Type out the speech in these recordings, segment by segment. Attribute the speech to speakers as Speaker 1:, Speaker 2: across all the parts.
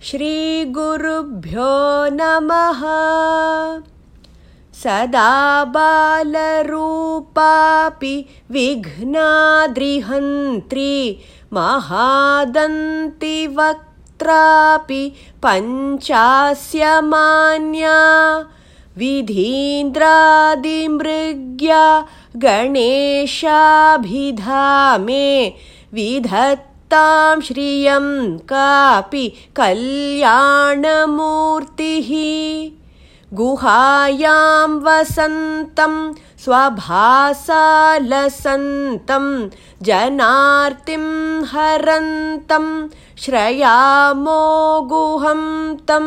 Speaker 1: श्रीगुरुभ्यो नमः। सदा बालरूपापि विघ्नाद्रिहन्त्री महादन्तिवक्त्रापि पञ्चास्यमान्या विधीन्द्रादिमृग्या गणेशाभिधामे विधत्तां श्रियं कापि कल्याणमूर्तिः। गुहायां वसन्तं स्वभासालसन्तं जनार्तिं हरन्तं श्रयामो गुहं तम्।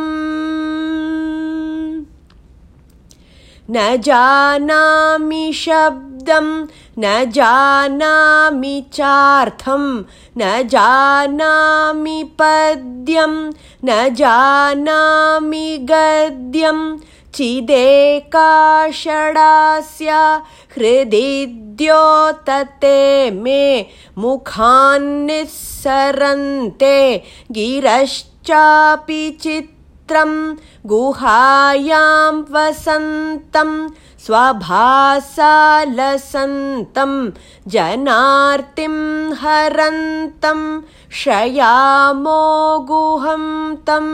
Speaker 1: न जानामि शब्दं न जानामि चार्थं न जानामि पद्यं न जानामि गद्यं चिदेका षडास्या हृदि द्योतते मे मुखान्निस्सरन्ते गिरश्चापि चित्रं गुहायां वसन्तं स्वभासालसन्तं जनार्तिं हरन्तं श्रयामो गुहं तम्।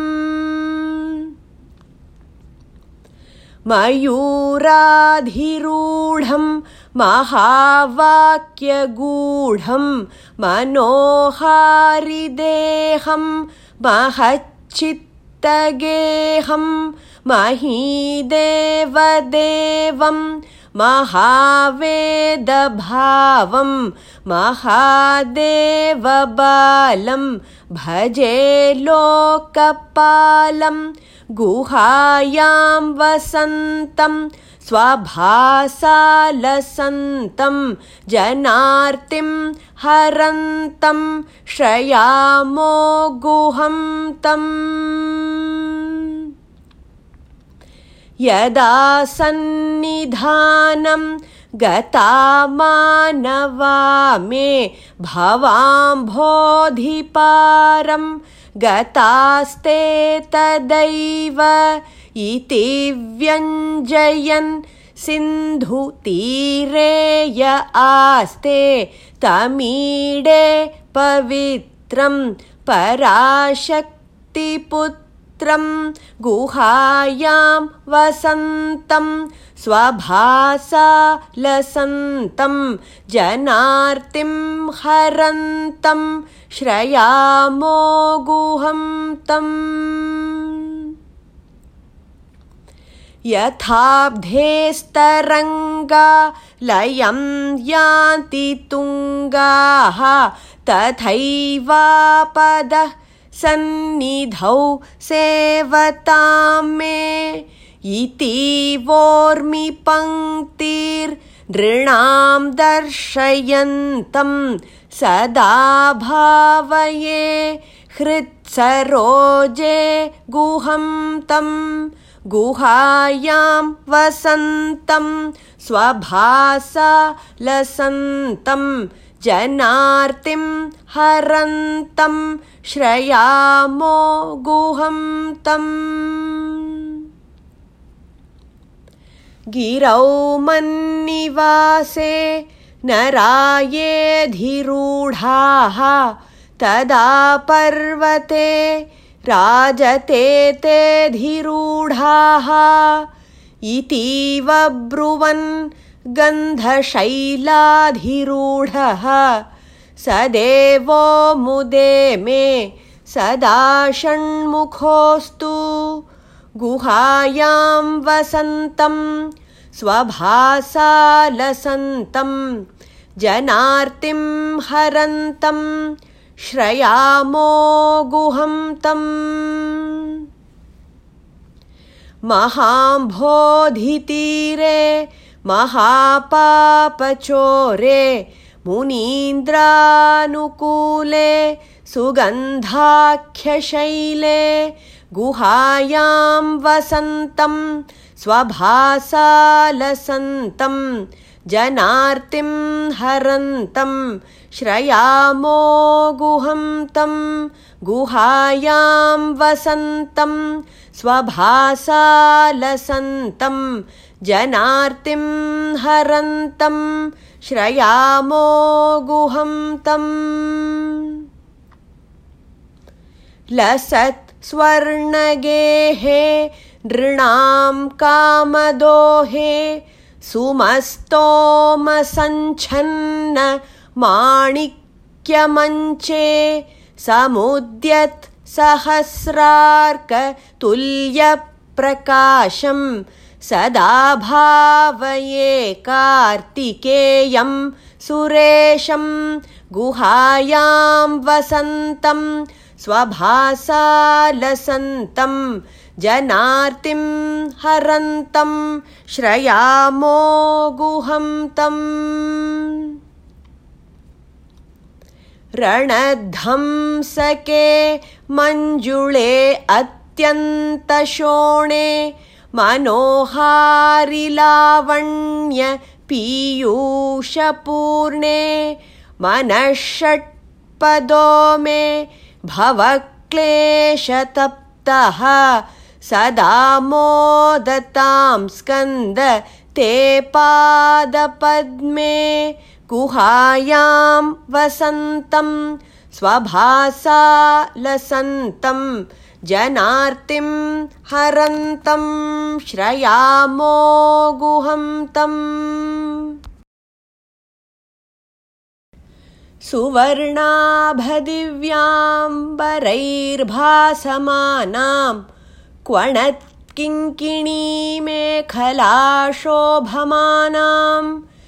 Speaker 1: मयूराधिरूढं महावाक्यगूढं मनोहारिदेहं महच्चित्तगेहं महीदेवदेवं महावेदभावं महादेवबालं भजे लोकपालं गुहायां वसन्तं स्वभासालसन्तं जनार्तिं हरन्तं श्रयामो गुहं तम्। यदा सन्निधानं गता मानवा मे भवाम्भोधिपारं गतास्ते तदैव इति व्यञ्जयन् सिन्धुतीरे य आस्ते तमीडे पवित्रं पराशक्तिपुत्रं गुहायां वसन्तं स्वभासालसन्तं जनार्तिं हरन्तं श्रयामो गुहं तम्। यथाब्धेस्तरङ्गा लयं यान्ति तुङ्गाः तथैवापदः सन्निधौ सेवतां मे इति वोर्मि पङ्क्तिर्नृणां दर्शयन्तं सदा भावये हृत्सरोजे गुहं तम्। गुहायां वसन्तं स्वभासालसन्तं जनार्तिं हरन्तं श्रयामो गुहं तम्। गिरौ मन्निवासे नरायेऽधिरूढाः तदा पर्वते राजते तेऽधिरूढाः इतीव ब्रुवन् गन्धशैलाधिरूढः स देवो मुदे मे सदा षण्मुखोऽस्तु। गुहायां वसन्तं स्वभासालसन्तं जनार्तिं हरन्तं श्रयामो गुहं तम्। महाम्भोधितीरे महापापचोरे मुनीन्द्रानुकूले सुगन्धाख्यशैले गुहायां वसन्तं स्वभासालसन्तं जनार्तिं हरन्तं श्रयामो गुहं तं गुहायां वसन्तं स्वभासा लसन्तं जनार्तिं हरन्तं श्रयामो गुहं तं लसत् स्वर्णगेहे नृणां कामदोहे सुमस्तोमसञ्छन्न माणिक्यमञ्चे समुद्यत् सहस्रार्कतुल्यप्रकाशं सदा भावये कार्तिकेयं सुरेशं गुहायां वसन्तं स्वभासा लसन्तं जनार्तिं हरन्तं श्रयामो गुहं तं रणध्वंसके मञ्जुळे अत्यन्तशोणे मनोहारिलावण्य पीयूषपूर्णे मनःषट्पदो मे भवक्लेशतप्तः सदा मोदतां स्कन्द ते पादपद्मे गुहायां वसन्तं स्वभासा लसन्तं जनार्तिं हरन्तं श्रयामो गुहं तं सुवर्णाभदिव्याम्बरैर्भासमानां क्वणत्किङ्किणीमेखलाशोभमानां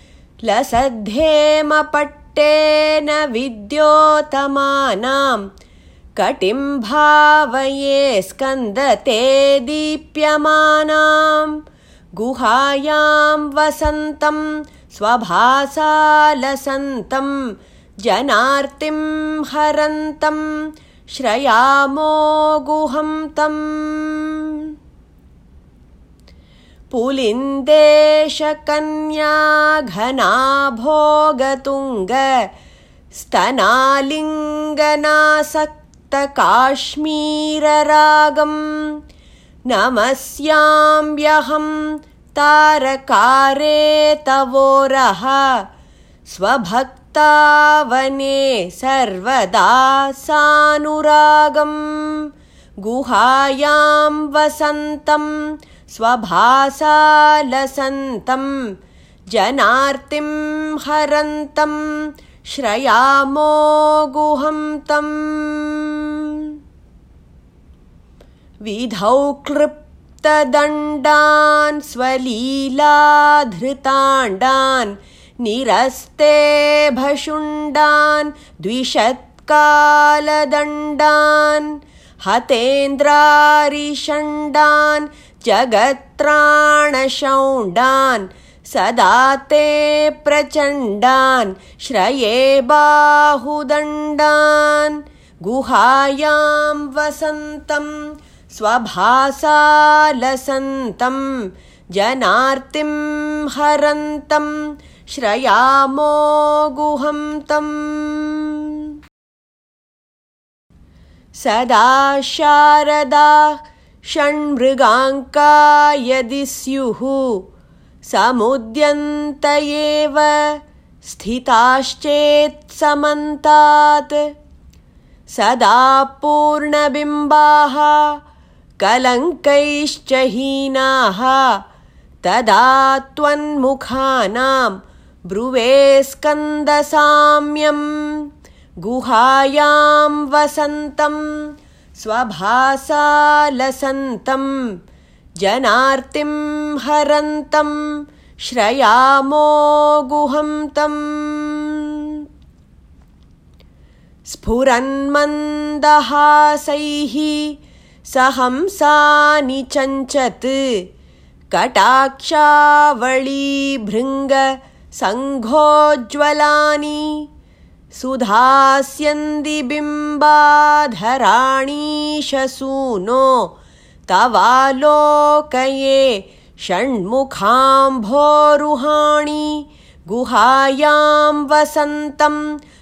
Speaker 1: लसद्धेमपट्टेन विद्योतमानां कटिं भावये स्कन्दते दीप्यमानां गुहायां वसन्तं स्वभासा लसन्तं जनार्तिं हरन्तं श्रयामो गुहं तं पुलिन्देशकन्या घनाभोगतुङ्ग स्तनालिङ्गनासक्तकाश्मीररागं नमस्याम्यहं तारकारे तवोरः स्वभक्तावने सर्वदा सानुरागं गुहायां वसन्तं स्वभासा लसन्तं जनार्तिं हरन्तं श्रयामो गुहं तं विधौ क्लृप्तदण्डान् स्वलीलाधृताण्डान् निरस्ते भशुण्डान् द्विषत्कालदण्डान् हतेन्द्रारिषण्डान् जगत्त्राणशौण्डान् सदा ते प्रचण्डान् श्रये बाहुदण्डान् गुहायां वसन्तं स्वभासा लसन्तं जनार्तिं हरन्तं श्रयामो गुहं तं सदा शारदा षण्मृगाङ्का यदि स्युः समुद्यन्त एव स्थिताश्चेत्समन्तात् सदा पूर्णबिम्बाः कलङ्कैश्च हीनाः तदा त्वन्मुखानां ब्रुवे स्कन्दसाम्यं गुहायां वसन्तं स्वभासा लसन्तं जनार्तिं हरन्तं श्रयामो गुहं तं स्फुरन्मन्दहासैः सहंसानि चञ्चत् कटाक्षावळीभृङ्ग सङ्घोज्ज्वलानि सुधास्यन्दिबिम्बाधराणीशसूनो तवालोकये षण्मुखाम्भोरुहाणि गुहायां वसन्तं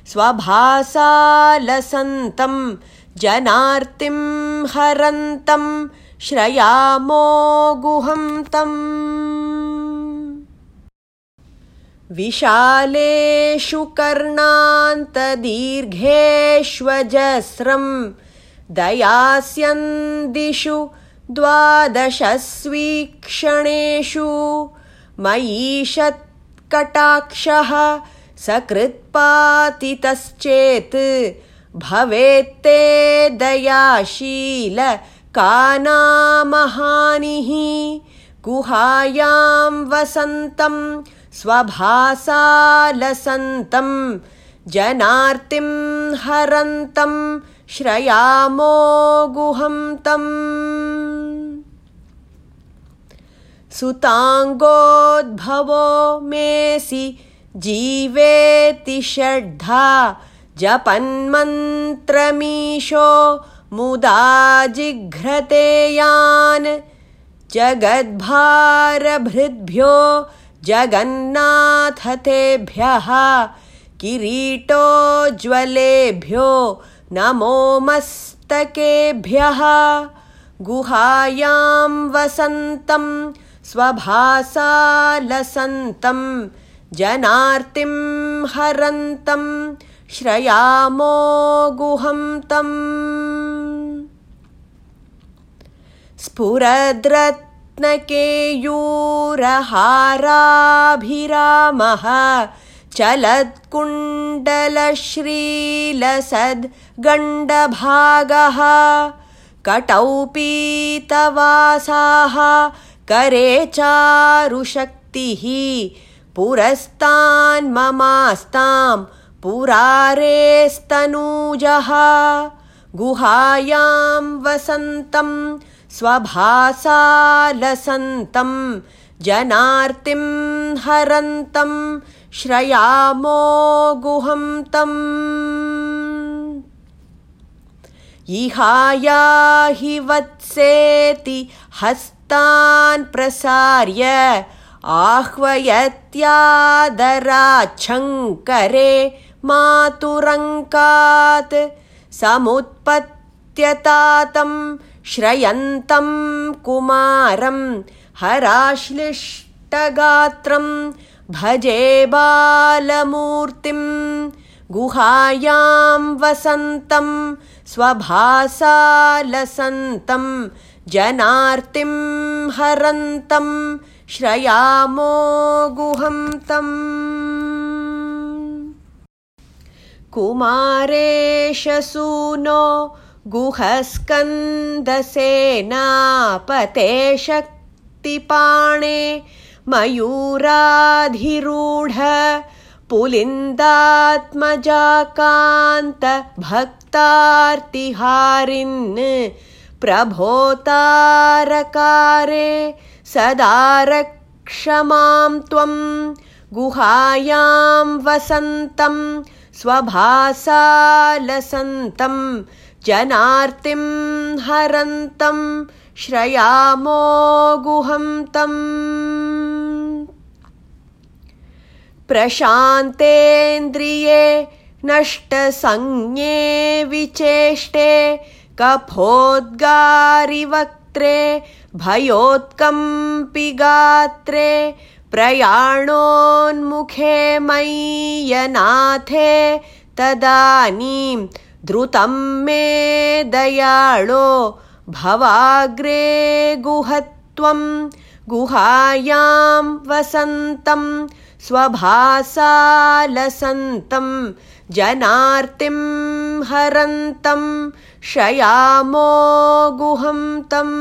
Speaker 1: स्वभासालसन्तं जनार्तिं हरन्तं श्रयामो गुहं तम् विशालेषु कर्णान्तदीर्घेष्वजस्रं दयास्यन्दिषु द्वादशस्वीक्षणेषु मयीषत्कटाक्षः सकृत्पातितश्चेत् भवेत्ते दयाशील कानामहानिः गुहायां वसन्तं स्वभासालसन्तं जनार्तिं हरन्तं श्रयामो गुहं तम् सुताङ्गोद्भवो मेसि जीवेति षड्धा जपन्मन्त्रमीशो मुदा जिघ्रते यान् जगद्भारभृद्भ्यो जगन्नाथतेभ्यः किरीटोज्ज्वलेभ्यो नमो मस्तकेभ्यः गुहायां वसन्तं स्वभासालसन्तं जनार्तिं हरन्तं श्रयामो गुहं तम् स्फुरद्रत्नकेयूरहाराभिरामः चलत्कुण्डलश्रीलसद्गण्डभागः कटौ पीतवासाः करे चारुशक्तिः पुरस्तान्ममास्तां पुरारेस्तनूजः गुहायां वसन्तं स्वभासालसन्तं जनार्तिं हरन्तं श्रयामो गुहं तम् इहाया हि वत्सेति हस्तान् प्रसार्य आह्वयत्यादराच्छङ्करे मातुरङ्कात् समुत्पत्यतातं श्रयन्तं कुमारं हराश्लिष्टगात्रं भजे बालमूर्तिं गुहायां वसन्तं स्वभासालसन्तं जनार्तिं हरन्तं श्रयामो गुहं तम् कुमारेशसूनो गुहस्कन्दसेनापते शक्तिपाणे मयूराधिरूढ पुलिन्दात्मजाकान्त भक्तार्तिहारिन् प्रभोतारकारे सदा रक्ष मां त्वं गुहायां वसन्तं स्वभासालसन्तं जनार्तिं हरन्तं श्रयामो गुहं तम् प्रशान्तेन्द्रिये नष्टसंज्ञे विचेष्टे कफोद्गारिवक्त्रे भयोत्कम्पिगात्रे प्रयाणोन्मुखे मय्यनाथे तदानीं द्रुतं मे दयाळो भवाग्रे गुहत्वं गुहायां वसन्तं स्वभासालसन्तं जनार्तिं हरन्तं श्रयामो गुहं तम्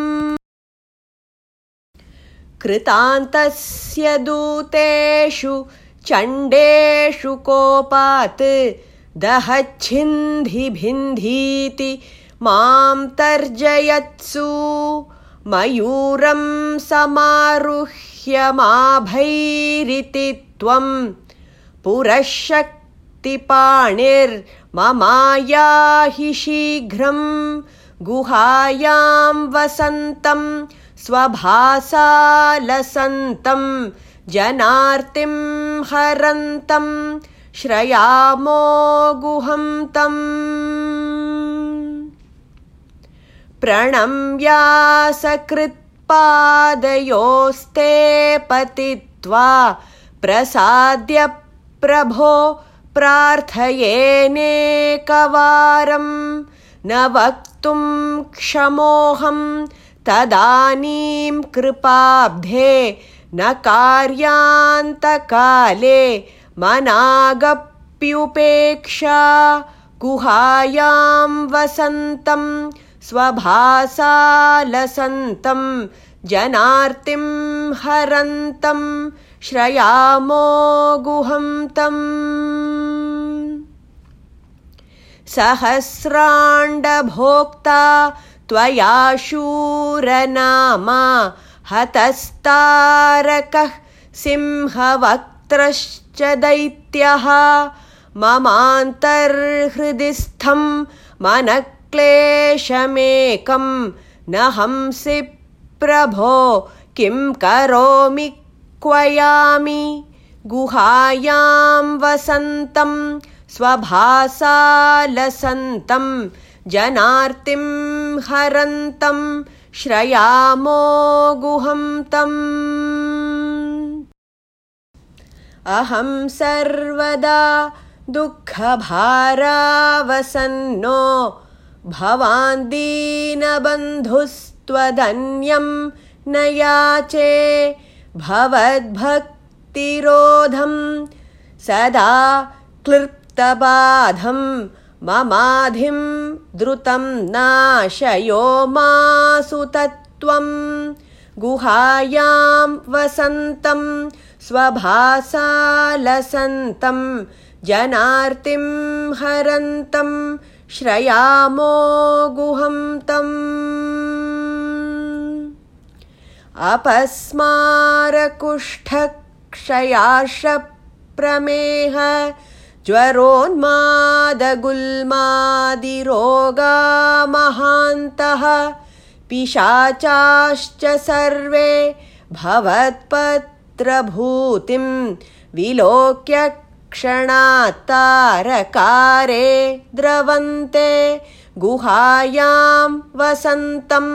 Speaker 1: कृतान्तस्य दूतेषु चण्डेषु कोपात् दहच्छिन्धिभिन्धीति मां तर्जयत्सु मयूरं समारुह्य माभैरिति त्वं पुरःशक्तिपाणिर्ममायाहि शीघ्रं गुहायां वसन्तं स्वभासालसन्तं जनार्तिं हरन्तं श्रयामो गुहं तम् प्रणम्यासकृत्पादयोस्ते पतित्वा प्रसाद्य प्रभो प्रार्थयेनेकवारं न वक्तुं क्षमोऽहं तदानीं कृपाब्धे न कार्यान्तकाले मनागप्युपेक्षा गुहायां वसन्तं स्वभासालसन्तं जनार्तिं हरन्तं श्रयामो गुहं तम् सहस्राण्डभोक्ता त्वया शूरनामा हतस्तारकः सिंहवक्त्रश्च दैत्यः ममान्तर्हृदिस्थं मनक्लेशमेकं न हंसि प्रभो किं करोमि क्वयामि गुहायां वसन्तं स्वभासालसन्तं जनार्तिं हरन्तं श्रयामो गुहं तम् अहं सर्वदा दुःखभारावसन्नो भवान् दीनबन्धुस्त्वदन्यं न याचे भवद्भक्तिरोधं सदा क्लिप्तबाधं ममाधिं द्रुतं नाशयो मासु तत्त्वं गुहायां वसन्तं स्वभासालसन्तं जनार्तिं हरन्तं श्रयामो गुहं तम् अपस्मारकुष्ठक्षयार्षप्रमेह ज्वरोन्मादगुल्मादिरोगा महान्तः पिशाचाश्च सर्वे भवत्पत्रभूतिं विलोक्य क्षणात्तारकारे द्रवन्ते गुहायां वसन्तं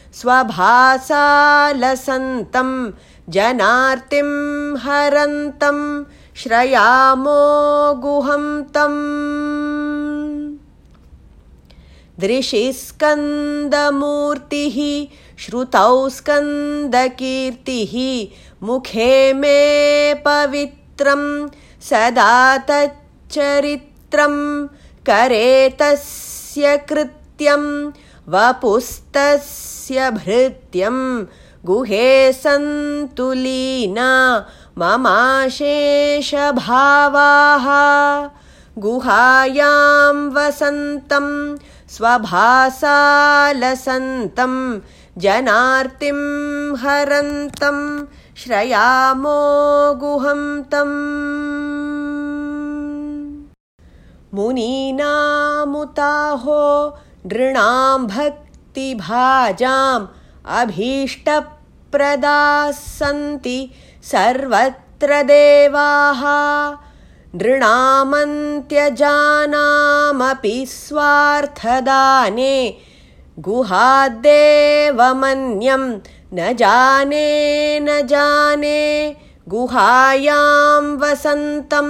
Speaker 1: स्वभासालसन्तं जनार्तिं हरन्तं श्रयामो गुहं तम् दृशिस्कन्दमूर्तिः श्रुतौ स्कन्दकीर्तिः मुखे मे पवित्रं सदा तच्चरित्रं करे तस्य कृत्यं वपुस्तस्य भृत्यं गुहे सन्तुलीना ममाशेषभावाः गुहायां वसन्तं स्वभासालसन्तं जनार्तिं हरन्तं श्रयामो गुहं तम् मुनीनामुताहो नृणां भक्तिभाजाम् अभीष्टप्रदाः सन्ति सर्वत्र देवाः नृणामन्त्यजानामपि स्वार्थदाने गुहाद्देवमन्यं न जाने गुहायां वसन्तं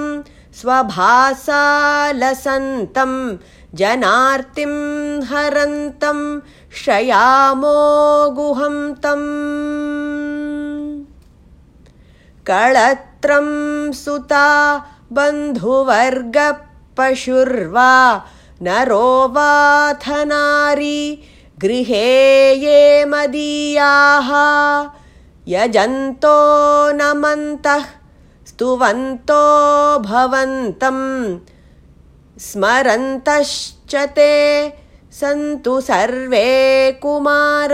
Speaker 1: स्वभासालसन्तं जनार्तिं हरन्तं श्रयामो गुहं तम् कळत्रं सुता बन्धुवर्गपशुर्वा नरो वाथ नारी गृहे ये मदीयाः यजन्तो नमन्तः स्तुवन्तो भवन्तं स्मरन्तश्च ते सन्तु सर्वे कुमार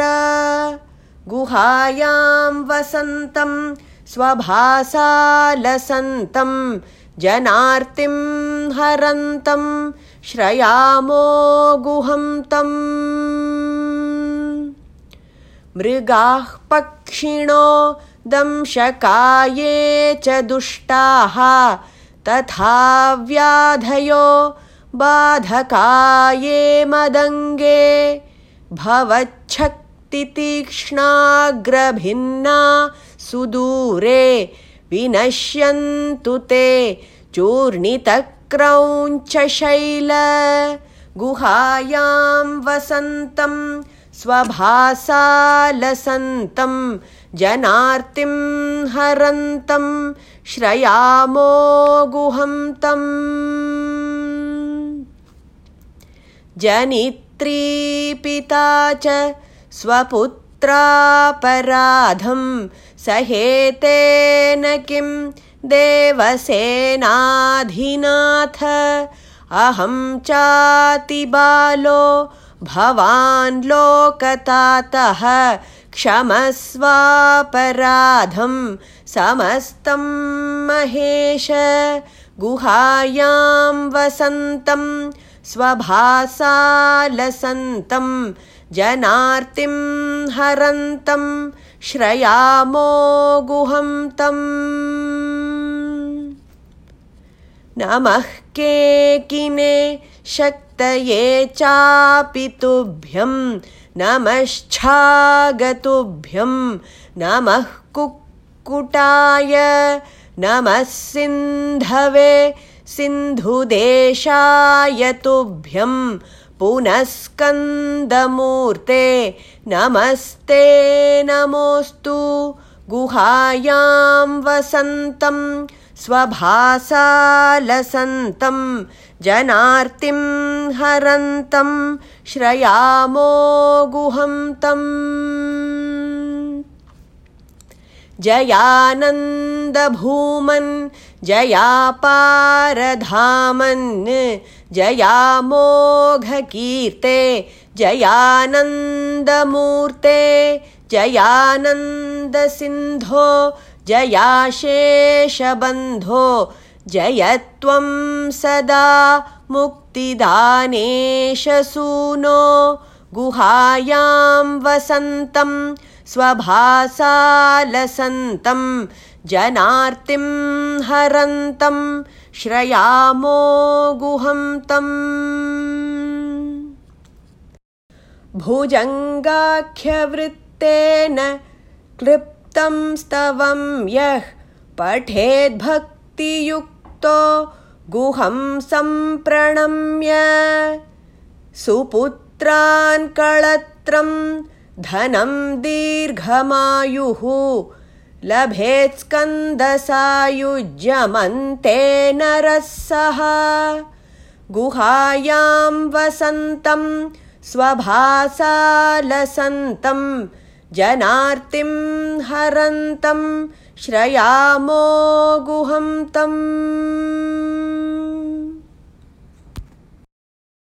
Speaker 1: गुहायां वसन्तं स्वभासालसन्तं जनार्तिं हरन्तं श्रयामो गुहं तम् मृगाः पक्षिणो दंशकाये च दुष्टाः तथा व्याधयो बाधकाये मदङ्गे भवच्छक्तितीक्ष्णाग्रभिन्ना सुदूरे विनश्यन्तु ते चूर्णितक्रौञ्चशैल गुहायां वसन्तं स्वभासालसन्तं जनार्तिं हरन्तं श्रयामो गुहन्तम् जनित्री पिता च स्वपुत्रापराधं सहेतेन किं देवसेनाधिनाथ अहं चातिबालो भवान् लोकतातः क्षमस्वापराधं समस्तं महेश गुहायां वसन्तं स्वभासालसन्तं जनार्तिं हरन्तं श्रयामो गुहन्तम् नमः केकिने शक्तये चापि तुभ्यं नमश्छागतुभ्यं नमः कुक्कुटाय नमः सिन्धवे सिन्धुदेशाय तुभ्यं पुनः स्कन्दमूर्ते नमस्ते नमोऽस्तु गुहायां वसन्तं स्वभासालसन्तं जनार्तिं हरन्तं श्रयामो गुहन्तम् जयानन्दभूमन् जयापारधामन् जयामोघकीर्ते जयानन्दमूर्ते जयानन्दसिन्धो जयाशेषबन्धो जयत्वं सदा मुक्तिदानेशसूनो गुहायां वसन्तं स्वभासालसन्तं जनार्तिं हरन्तं श्रयामो गुहन्तम् भुजङ्गाख्यवृत्तेन क्लिप्तं स्तवं यः पठेद्भक्तियुक्तो गुहं सम्प्रणम्य सुपुत्रान् कळत्रं धनं दीर्घमायुः लभेत्स्कन्दसायुज्यमन्ते नरः सः गुहायां वसन्तं स्वभासालसन्तं जनार्तिं हरन्तं श्रयामो गुहन्तम्